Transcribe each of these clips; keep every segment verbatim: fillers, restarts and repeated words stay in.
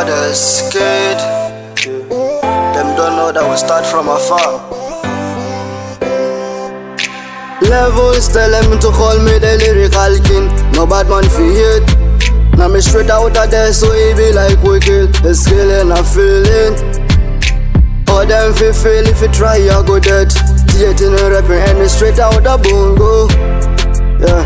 Brothers, kid, them don't know that we start from afar. Levels tell them to call me the lyrical king. No bad man fi hate. Now me straight out of there, so he be like we kill. The skill and a feeling. All them fi fail if you try, you go dead. Theating and rapping and me straight out of bongo. Yeah.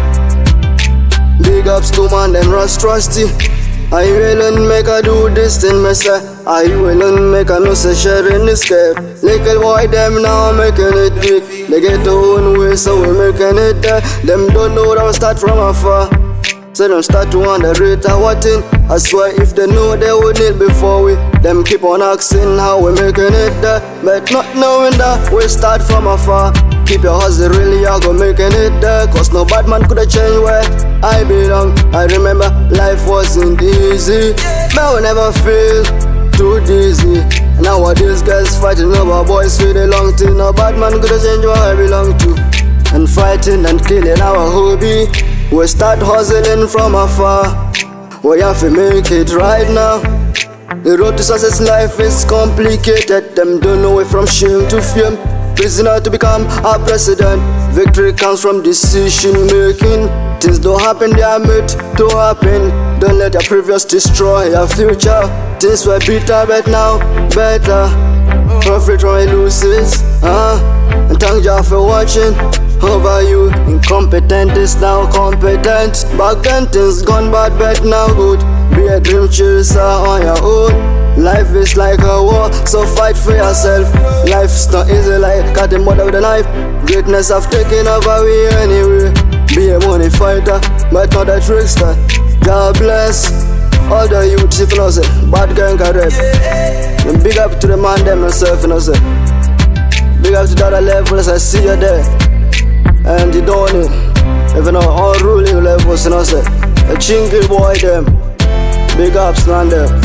Big ups to man, them Rust Rusty. I will make a do this thing, me say. I will make a no say sharing the scape. Little boy, them now making it big. They get their own way, so we making it there. Them don't know that we start from afar. So them start to underrate our thing. I swear if they know they would need before we. Them keep on asking how we making it there. But not knowing that we start from afar. Keep your hustle really, I go making it there. Cause no bad man coulda changed where I belong. I remember life wasn't easy, but we never feel too dizzy. Nowadays girls fighting over boys with a long thing. No bad man coulda changed where I belong to. And fighting and killing our hobby. We start hustling from afar. We have to make it right now. The road to success life is complicated. Them don't know it from shame to fame. Prisoner to become a president. Victory comes from decision making. Things don't happen, they are meant to happen. Don't let your previous destroy your future. Things were bitter, but now better. Profit from your losses, huh? And thank you for watching. Over you, incompetent is now competent. Back then things gone bad, but now good. Be a dream chaser on your own. Life is like a war, so fight for yourself. Life's not easy like cutting mother with a knife. Greatness have taken over we anyway. Be a money fighter, but not a trickster. God bless all the youths, if you know say. Bad gang can rap. And big up to the man them myself, you know say. Big up to the other levels, I see you there. And you don't know, if you know all ruling levels, you know say. A chingy boy them. Big ups, man them.